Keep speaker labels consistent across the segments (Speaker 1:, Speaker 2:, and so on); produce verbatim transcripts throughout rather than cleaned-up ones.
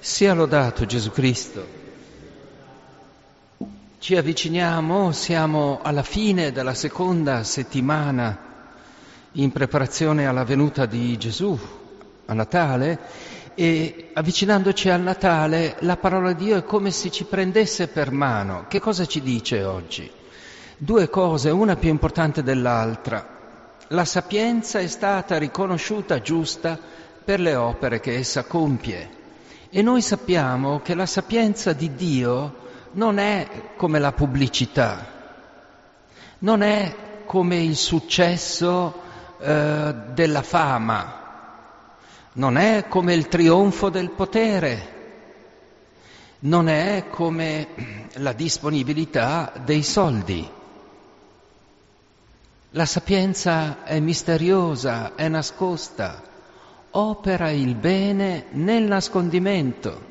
Speaker 1: Sia lodato Gesù Cristo. Ci avviciniamo, siamo alla fine della seconda settimana in preparazione alla venuta di Gesù, a Natale, e avvicinandoci al Natale la parola di Dio è come se ci prendesse per mano. Che cosa ci dice oggi? Due cose, una più importante dell'altra. La sapienza è stata riconosciuta giusta per le opere che essa compie. E noi sappiamo che la sapienza di Dio non è come la pubblicità, non è come il successo eh, della fama, non è come il trionfo del potere, non è come la disponibilità dei soldi. La sapienza è misteriosa, è nascosta, opera il bene nel nascondimento.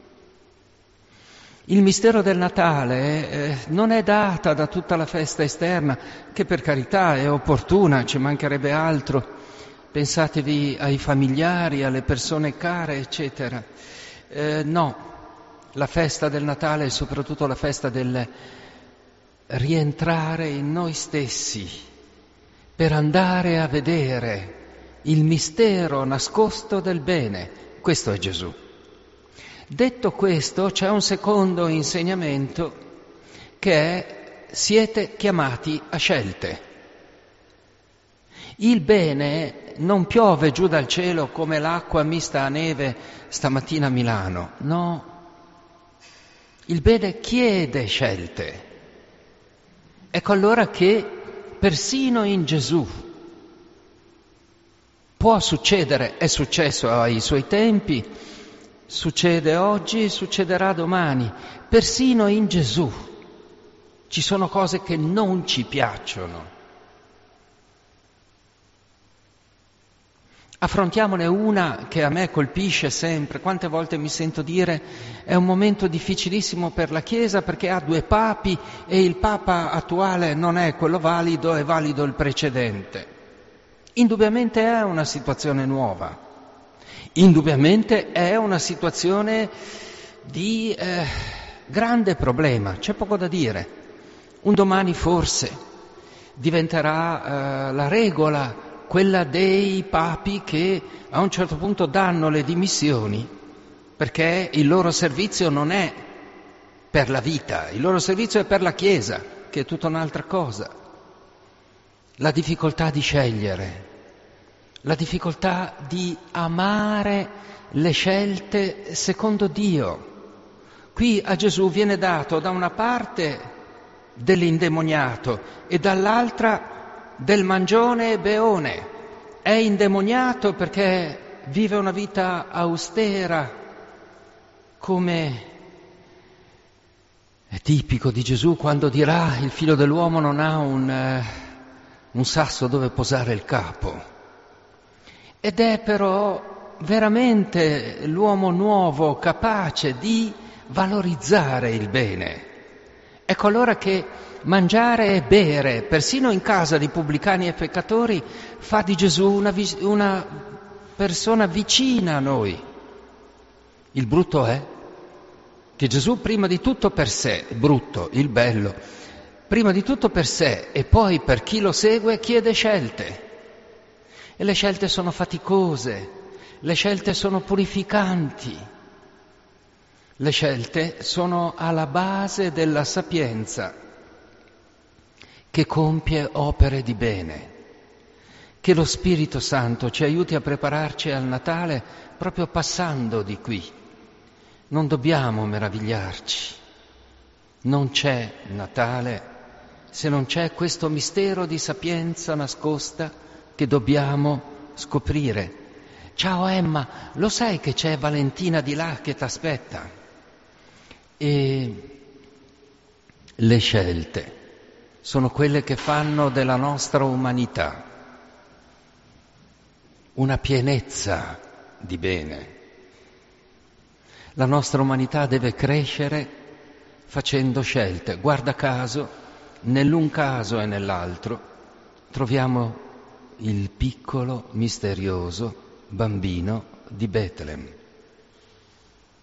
Speaker 1: Il mistero del Natale eh, non è data da tutta la festa esterna, che per carità è opportuna, ci mancherebbe altro. Pensatevi ai familiari, alle persone care, eccetera. Eh, no, la festa del Natale è soprattutto la festa del rientrare in noi stessi per andare a vedere il mistero nascosto del bene. Questo è Gesù. Detto questo, c'è un secondo insegnamento che è: siete chiamati a scelte. Il bene non piove giù dal cielo come l'acqua mista a neve stamattina a Milano, no. Il bene chiede scelte. Ecco allora che persino in Gesù può succedere, è successo ai suoi tempi, succede oggi, succederà domani. Persino in Gesù ci sono cose che non ci piacciono. Affrontiamone una che a me colpisce sempre. Quante volte mi sento dire: è un momento difficilissimo per la Chiesa perché ha due papi e il Papa attuale non è quello valido, è valido il precedente. Indubbiamente è una situazione nuova, indubbiamente è una situazione di eh, grande problema, c'è poco da dire. Un domani forse diventerà eh, la regola, quella dei papi che a un certo punto danno le dimissioni perché il loro servizio non è per la vita, il loro servizio è per la Chiesa, che è tutta un'altra cosa. La difficoltà di scegliere, la difficoltà di amare le scelte secondo Dio. Qui a Gesù viene dato da una parte dell'indemoniato e dall'altra del mangione e beone. È indemoniato perché vive una vita austera, come è tipico di Gesù quando dirà: il figlio dell'uomo non ha un, eh, un sasso dove posare il capo. Ed è però veramente l'uomo nuovo, capace di valorizzare il bene. Ecco allora che mangiare e bere, persino in casa di pubblicani e peccatori, fa di Gesù una, una persona vicina a noi. Il brutto è che Gesù prima di tutto per sé, brutto, il bello, prima di tutto per sé e poi per chi lo segue chiede scelte. E le scelte sono faticose, le scelte sono purificanti, le scelte sono alla base della sapienza che compie opere di bene. Che lo Spirito Santo ci aiuti a prepararci al Natale proprio passando di qui. Non dobbiamo meravigliarci, non c'è Natale se non c'è questo mistero di sapienza nascosta che dobbiamo scoprire. Ciao Emma, lo sai che c'è Valentina di là che t'aspetta? E le scelte sono quelle che fanno della nostra umanità una pienezza di bene. La nostra umanità deve crescere facendo scelte. Guarda caso, nell'un caso e nell'altro troviamo il piccolo, misterioso bambino di Betlem.